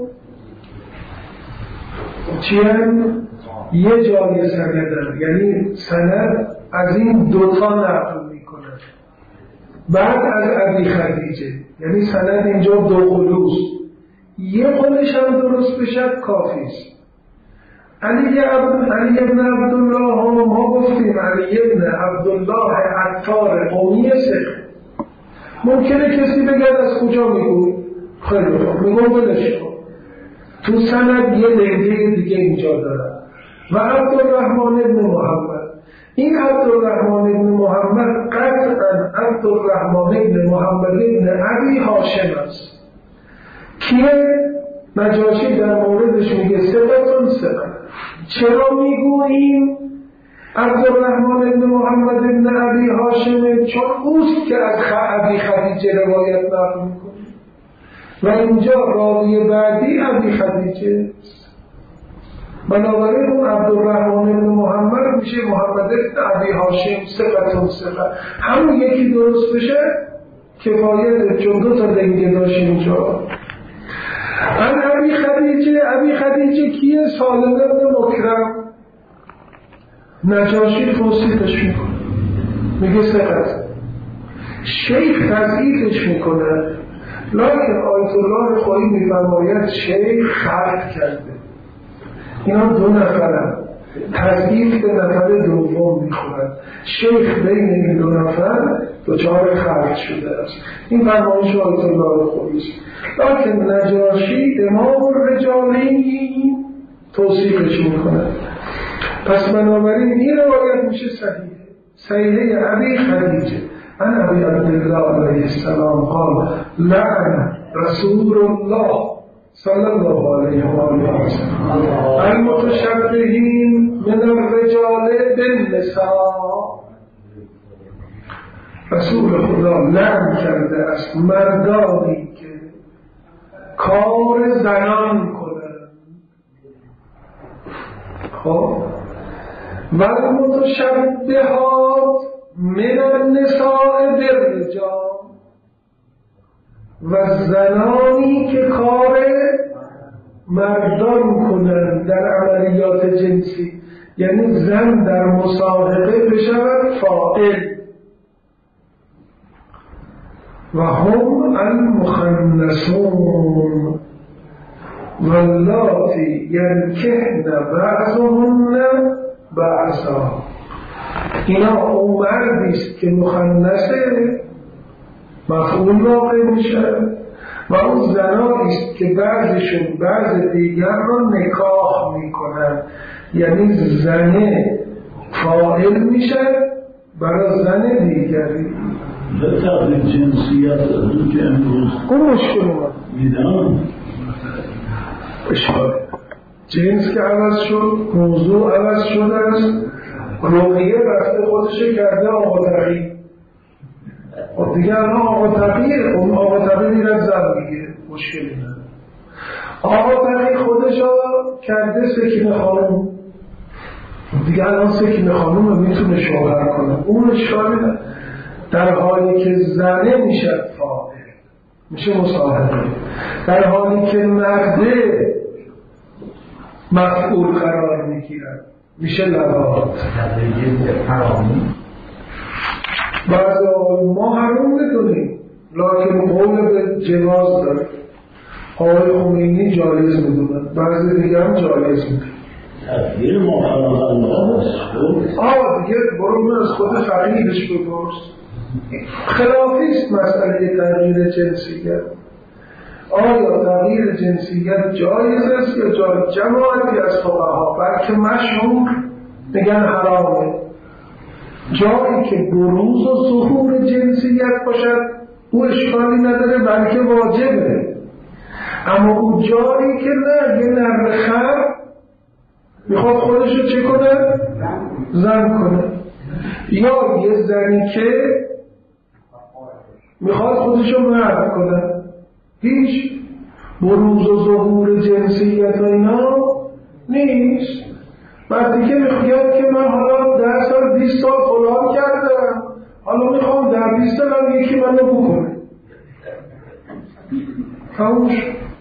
چیان؟ یه جای سندن، یعنی سند از این دوتا نقل میکنه. بعد از ابی خدیجه، یعنی سند اینجا دو قلوست، یه قلش هم درست بشد کافیست. علی ابن عبدالله هم ما گفتیم علی ابن عبدالله عطار قومی سخ. ممکنه کسی بگرد از کجا میگوی؟ خیلی خوب میگم بلش کن، تو سند یه لنگه دیگه اینجا داره. و عبدالرحمن ابن محمد، این عبدالرحمن ابن محمد قطعا عبدالرحمن ابن محمد ابن ابی هاشم است. کیه؟ نجاشی در موردش میگه ثقتون ثقت. چرا میگوییم عبدالرحمن ابن محمد ابن ابی هاشم؟ چون اوست که از ابی خدیجه روایت نقل میکنه و اینجا راوی بعدی ابی خدیجه. بنابراین اون عبدالرحمن ابن محمد میشه محمد ابن ابی هاشم ثقتون ثقت. همون یکی درست بشه کفایت، چون دو تا دنگه داشت اینجا. ان ابی خدیجه، ابی خدیجه کیه؟ سالم ابن مکرم. نجاشی توصیفش میکنه میگه ثقت. شیخ تضعیفش میکنه، لکن آیت الله خواهی میفرماید شیخ خلق کرده. اینا دو نفرن، تضعیف به نفر دوم میخورد. شیخ بین این دو نفر دچار خلق شده است. این فرمایش آیت الله خواهی است. لکن نجاشی امام الرجالی توصیفش میکنه. پس بنابراین این روایت میشه صحیح. صحیح ابی خدیجه ان ابی عبدالله علیه السلام قال لعن رسول الله صلی الله علیه و آله و سلم المتشبهین من الرجال بالنساء. رسول خدا لعن کرده است مردانی که کار زنان کنند. خب و متشبهات من النساء بالرجال، و زنانی که کار مردان کنند در عملیات جنسی، یعنی زن در مصاحبه بشود فاعل. و هم المخنثون واللاتی ینکحن بعضهن بعضا. اینا اون مردیست که مخنثه مفعول واقع میشه، و اون زنانیست که بعضشون بعض دیگر رو نکاح میکنن، یعنی زنه فاعل میشه برای زن دیگری. به تغییر جنسیت اون که امروز اون مشکل اومد میدن اشکال جنس که عوض شد، موضوع عوض شده است. روحیه رفته خودشه کرده آقا تقی، و دیگه الان آقا تقیه، اون آقا تقی میرد زن میگه، مشکلی نداره. آقا تقی خودشو کرده سکینه خانوم، دیگه الان سکینه خانوم میتونه شوهر کنه، اون اشکالی نداره. در حالی که زنه میشه فاعل، میشه مصاحبه، در حالی که مرده مفعول قرار میگیرد میشه لواط. بعضی آقای ما حروم میدونیم لکن قول به جواز داره. آقای خمینی جایز میدونن، بعضی دیگه هم جایز میدونن. تغییر محرم الله است. آه دیگه برون از خود فقیهش بپرس. خلافیست مسئله تغییر جنسیت. آیا تغییر جنسیت جایز است یا جایز؟ جماعتی از فقها بلکه مشهور میگن حرامه. جایی که بروز و ظهور جنسیت باشد او اشکالی نداره بلکه واجبه، اما اون جایی که نه، یه نر خر میخواد خودشو چه کنه؟ زن کنه، یا یه زنی که میخواد خودشو مرد کنه، هیچ بروز و ظهور جنسیت و اینا نیست. بعد دیگه میخواد که من حالا ده سال بیست سال فلان کردم، حالا میخوام در بیست سال یکی منو بکنه. همونش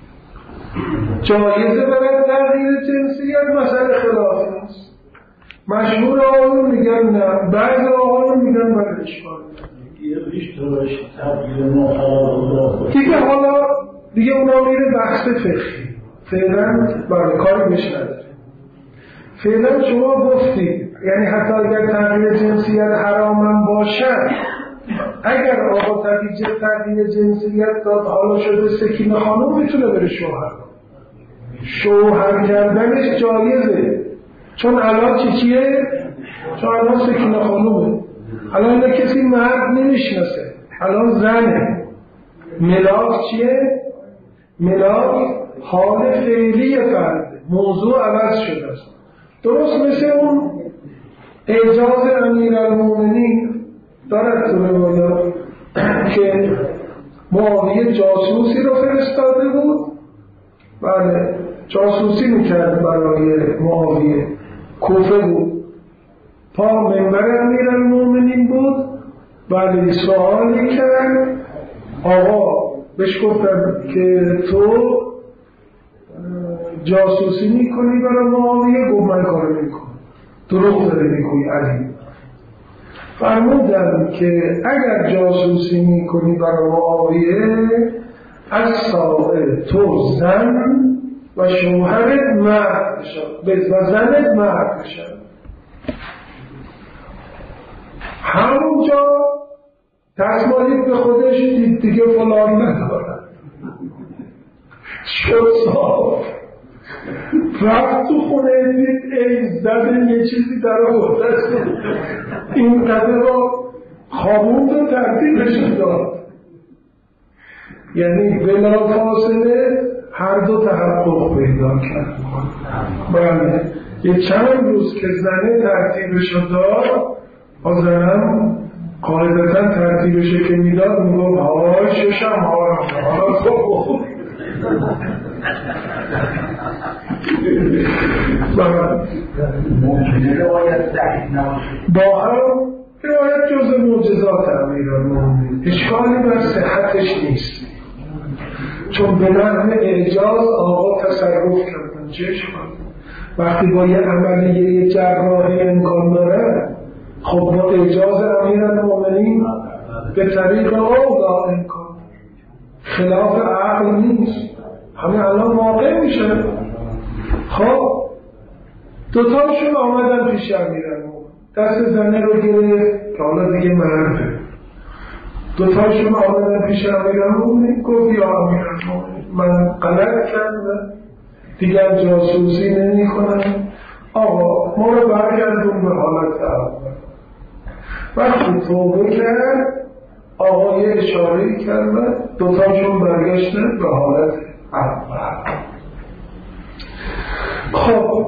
جایزه برای تغییر جنسیت مسئله خلافی است. مشهور آقایون میگن نه، بعضی آقایون میگن برای اشکال یه بیشترش تغییر محرم دیگه. حالا دیگه اونا میره بحث فقهی، فعلا برای کاری بش نداره. فعلا شما گفتید یعنی حتی اگر تغییر جنسیت حرامم باشد، اگر آقا تغییر تغییر جنسیت داد حالا شده سکینه خانوم میتونه بره شوهر، شوهر کردنش جایزه، چون الان چی چیه؟ چون الان سکینه خانومه، الان کسی مرد نمیشناسه، الان زنه. ملاک چیه؟ ملاک حال فعلی فرد، موضوع عوض شده است. درست مثل اون اعجاز امیرالمومنین دارد تو روایات که معاویه جاسوسی رو فرستاده بود، بله جاسوسی میکرد برای معاویه، کوفه بود، پا منبر امیرالمومنین بود، بله سوالی کرد، آقا بهش گفتن که تو جاسوسی میکنی برای معاویه؟ گفت من کار نمیکنم. دروغ داره میگویی علی. فرمودن که اگر جاسوسی میکنی برای معاویه، از سائل تو زن و شوهرت مرد بشد و زنت مرد بشد. همونجا تصمیم به خودش دید دیگه فلان ندارد، شد صاف، رفت تو خونه دید ای زده یه چیزی در آورده است، این قدر را خوابوند و ترتیبش داد. یعنی بلا فاصله هر دو تحقق پیدا کرد. بله یه چند روز که زنه ترتیبش داد، زنم قاعدتا ترتیبشه که میداد میگم های ششم ها حالا تو با هم روایت جز معجزات امیرالمومنین اشکالی بر صحتش نیست، چون به نحو اعجاز آقا تصرف کردن چشم وقتی با یه عملیه جراحی امکان داره، خب با اعجاز امیرالمومنین به طریق اولا امکان خلاف عقل نیست، همه الان واقع میشه. خب دوتاشون آمدن پیش امیرالمومنین، دست زنه رو گرفت که حالا دیگه مرده. دوتاشون آمدن پیش امیرالمومنین، گفت یا امیرالمومنین من غلط کردم دیگر جاسوسی نمی کنم، آقا ما رو برگردون به حالت اول. وقتی توبه کرد آقا یه اشاره کرد دوتاشون برگشتن به حالت اول. خب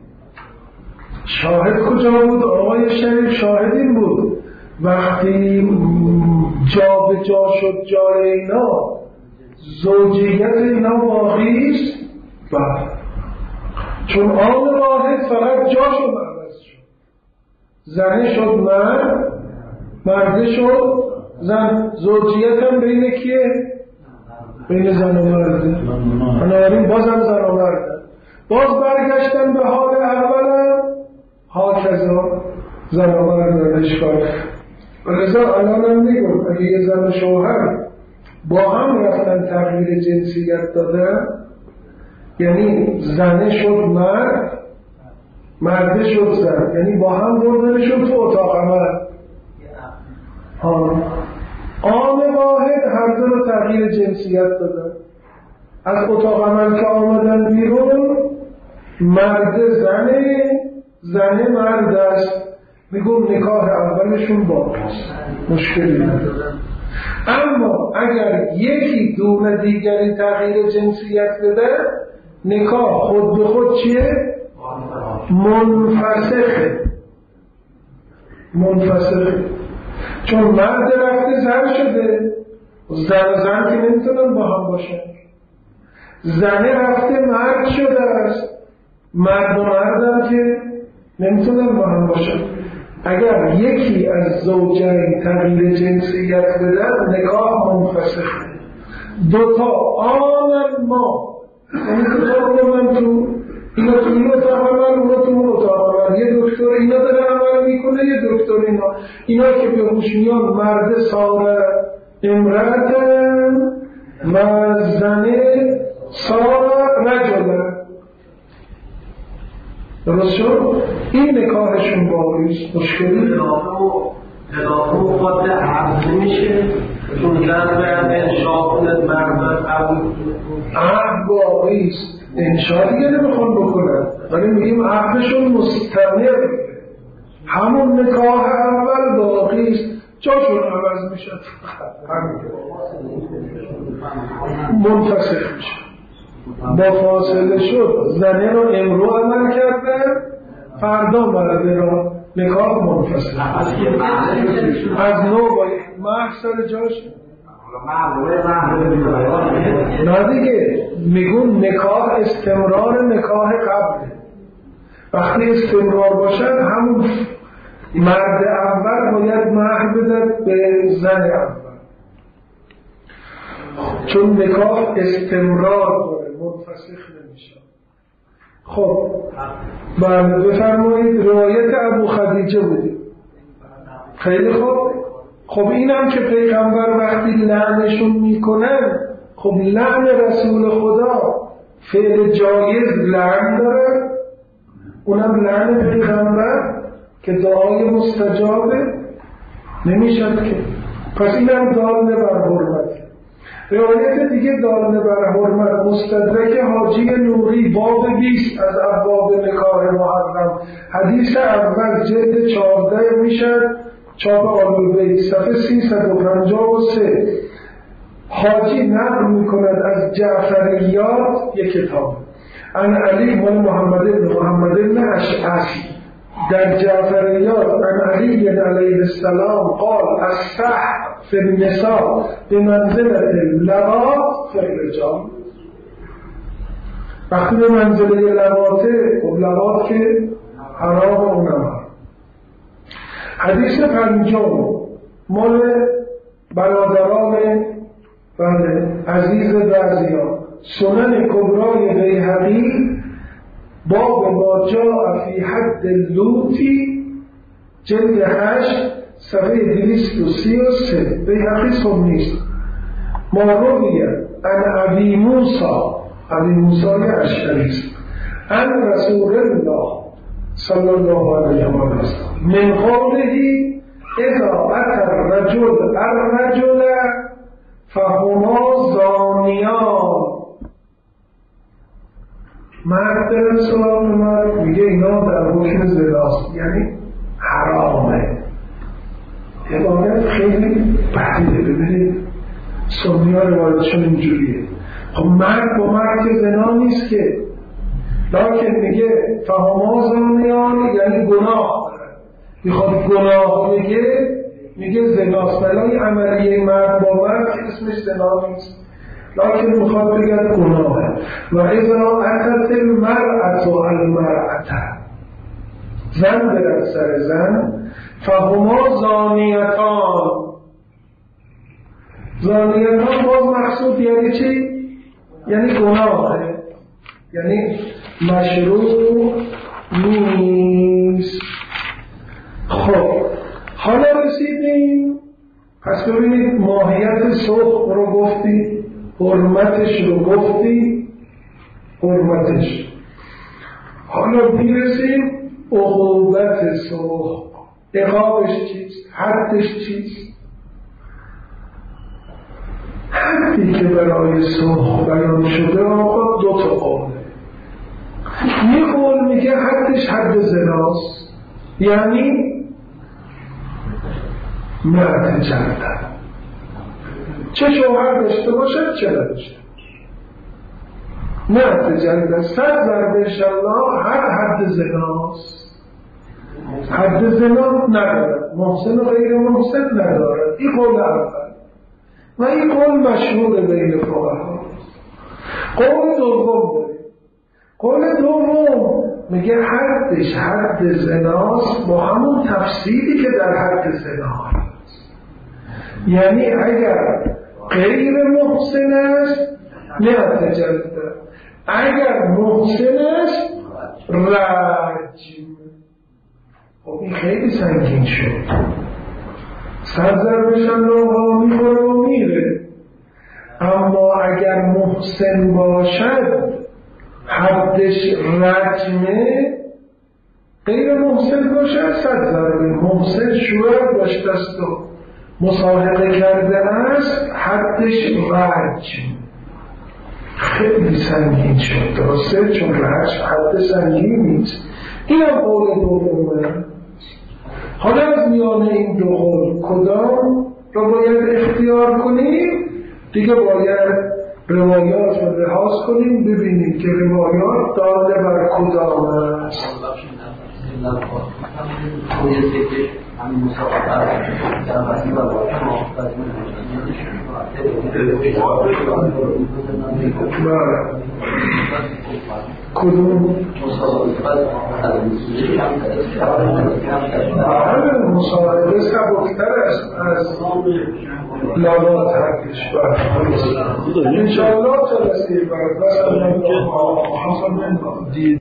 شاهد کجا بود؟ آقای شریف شاهد این بود وقتی جا به جا شد جای اینا زوجیت اینا باقیست، بله، چون آن واحد فقط جاشو عوض شد، زنه شد مرد، مرده شد زن، زوجیت هم بین کیه؟ بین زن و مرده، بنابراین بازم زن و مرده، باز برگشتن به حال اولم ها کذا زن و مرده اشکال. ولذا الان هم میگم اگه یه زن و شوهر با هم رفتن تغییر جنسیت دادن، یعنی زنه شد مرد مرده شد زن، یعنی با هم بردنشون تو اتاق عمل، آن واحد هر دو رو تغییر جنسیت دادن، از اتاق عمل که آمدن بیرون مرد زنه زنه مرد است، میگم نکاح اولشون باقیست، مشکلی ندارن. اما اگر یکی دون دیگری تغییر جنسیت بده نکاح خود به خود چیه؟ منفسخه منفسخه چون مرد رفته زن شده، زن زن که نمیتونن با هم باشن، زنه رفته مرد شده است، مرد و مردم که نمیتونن با هم باشن. اگر یکی از زوجین تغییر جنسیت بده نکاح منفسخه. دوتا آنن ما، یعنی کتاب رو من تو اینا تو این اتاق عمل، اونا تو اون اتاق عمل، یه دکتر اینا داره عمل میکنه، یه دکتر اینا اینا که به هوش میان مرد ساره امرأتن و زنه ساره رجلن، درست شد؟ این نکاحشون باقیست، مشکلی اضافه و خود عقل میشه چون زن باید انشاء کنه مرد قبول عقل باقیست، انشاء دیگه نمیخوان بکنن، ولی میگیم عقلشون مستمر، همون نکاح اول باقیست، جاشون عوض میشه، منفسخ میشه، با فاصله شد زنه رو امرو عمل کردن، فردا مرده رو نکاح منفصل از نو باید مهر سر جاش نه دیگه، میگون نکاح استمرار نکاح قبله، وقتی استمرار باشن همون مرد اول باید مهر بده به زن اول، چون نکاح استمرار داره منفسخ نمیشه. خب بله بفرمایید. روایت ابو خدیجه بودیم. خیلی خوب. خب اینم که پیغمبر وقتی لعنشون میکنن، خب لعن رسول خدا فعل جایز لعن داره، اونم لعن پیغمبر که دعای مستجابه نمیشد که، پس اینم دالنه بر حرمت. روایت دیگه دالنه بر حرمت مستدرک حاجی نوری باب بیست از ابواب نکاح محرم، حدیث اول جلد چهارده میشد، چاپ آل‌بیت صفحه سیصد و پنجاه و سه. حاجی نقل میکند از جعفریات یک کتاب ان علی بن محمد بن محمد بن اشعث در جعفریات عن علی علیه السلام قال السحر فی النساء بمنزلة اللواط فی الرجال. وقتی به منزله لواطه، خب لواط که حرام اونم. حدیث پنجم مال برادران بله عزیز بعضیان، سنن کبرای بیهقی، باب ما جاء فی حد اللوطی، جلد هشت صفحه دویست و سی و سه. بیهقی سنیست. ما رویه ان ابی موسی، ابی موسی اشعریست، ان رسول الله صلی الله علیه و سلم من قوله اذا اتى الرجل الرجل فهما زانیان. مرد دارن سلام مرد میگه اینا در حکم زناست، یعنی حرامه. عبارت خیلی بحیده. ببینید سنی ها روایتشون اینجوریه. خب مرد با مرد که زنا نیست که، لیکن میگه فهما زانیان یعنی گناه. میخواد گناه بگه میگه زناست، بلای عملیه مرد با مرد که اسمش زنا نیست، لیکن میخواد بگه گناهه. و اذا اتت المرأة المرأة، زن برد سر زن، فهما زانیتان. زانیتان باز مقصود یعنی چی؟ یعنی گناهه، یعنی مشروع نیست. خب حالا رسیدیم، پس ببینید ماهیت سخ رو گفتی، حرمتش رو گفتی، حرمتش. حالا میرسیم عقوبت سخ، عقابش چیست؟ حدش چیست؟ حدی که برای سخ بیان شده آقا دو تا قوله. یه قول میگه حدش حد زناست، یعنی مرد جلده، چه شوهر داشته باشد چه نداشته، مرد جلده صد ضرب انشالله هر حد زناست. حد زنا ندارد، محسن و غیر محسن ندارد. این قول اول و این قول مشهور بین فقها. قول دوم داریم. قول دوم میگه حدش حد زناست با همون تفصیلی که در حد زنا هست، یعنی اگر غیر محسن است نه جلده، اگر محسن است رجم. خب این خیلی سنگین شد. صد ضربشن رو میخوره و میره. اما اگر محسن باشد حدش رجمه، غیر محسن باشد صد ضربه. محسن شوهر داشته است و مصاحبه کرده است، حدش رجم. خیلی سنگین شد درسته، چون رجم حد سنگین نیست. این هم قول دومه. حالا از میان این دو قول کدام رو باید اختیار کنیم؟ دیگه باید روایات رو لحاظ کنیم، ببینیم که روایات داله بر کدام است. کدوم؟ همین مصاحبه سبکتر است از لابات حقش. انشاءالله تا رسید بر بس